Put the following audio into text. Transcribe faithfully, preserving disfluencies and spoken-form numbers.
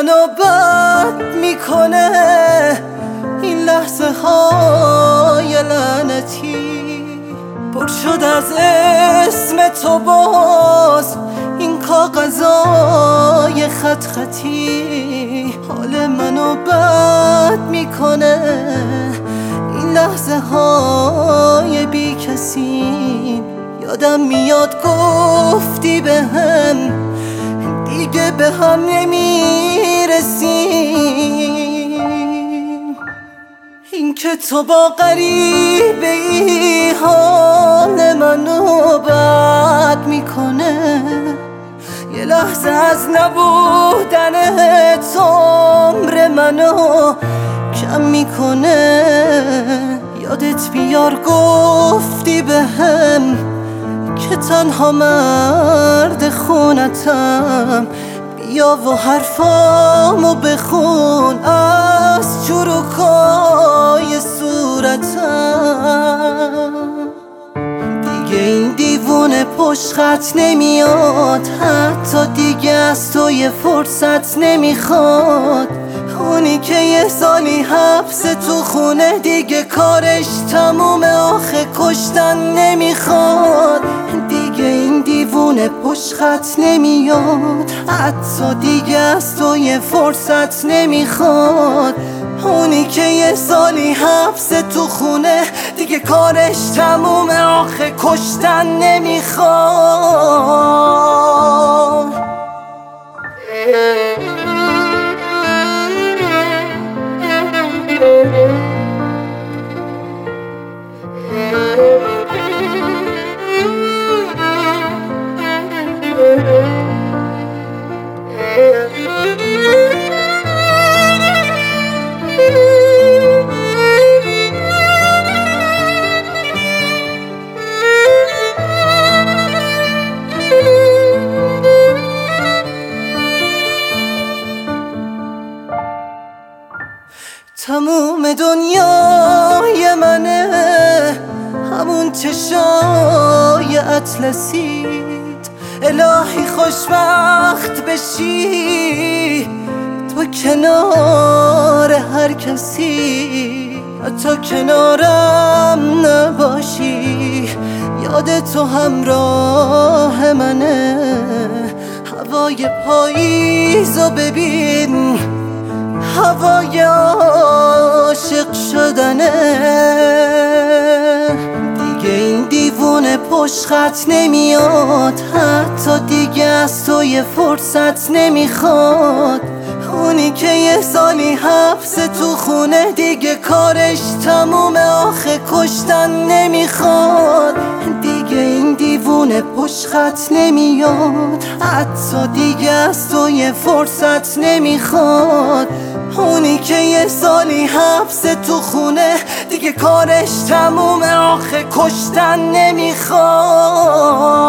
منو بد میکنه این لحظه های لعنتی، پر شد از اسم تو باز این کاغذای خط خطی. حال منو بد میکنه این لحظه های بی کسی. یادم میاد گفتی به هم دیگه به هم نمیرسیم. این که تو با غریبه ای حال منو بد میکنه، یه لحظه از نبودن تو عمر منو کم میکنه. یادت بیار گفتی به هم که تنها مرد خونتم، بیا و حرفامو بخون از چروکای صورتم. دیگه این دیوونه پشت خط نمیاد، حتی دیگه از تو یه فرصت نمیخواد. اونی که یه سالی حبس تو خونه دیگه کارش تمومه، آخه کشتن نمیخواد. دیگه این دیوونه پشت خط نمیاد، حتی دیگه از تو یه فرصت نمیخواد. اونی که یه سالی حبس تو خونه دیگه کارش تمومه، آخه کشتن نمیخواد. تموم دنیای منه همون چشای اطلسیت. الهی خوشبخت بشی تو کنار هر کسی، حتی کنارم نباشی. یاد تو همراه منه، هوای پاییزو ببین، هوای عاشق شدنه. دیگه این دیوونه پشت خط نمیاد، حتی دیگه از تو یه فرصت نمیخواد. اونی که یه سالی حبس تو خونه دیگه کارش تمومه، آخه کشتن نمیخواد. دیگه این دیوونه پشت خط نمیاد، حتی دیگه از تو یه فرصت نمیخواد. اونی که یه سالی حبس تو خونه دیگه کارش تمومه، آخه کشتن نمیخواد.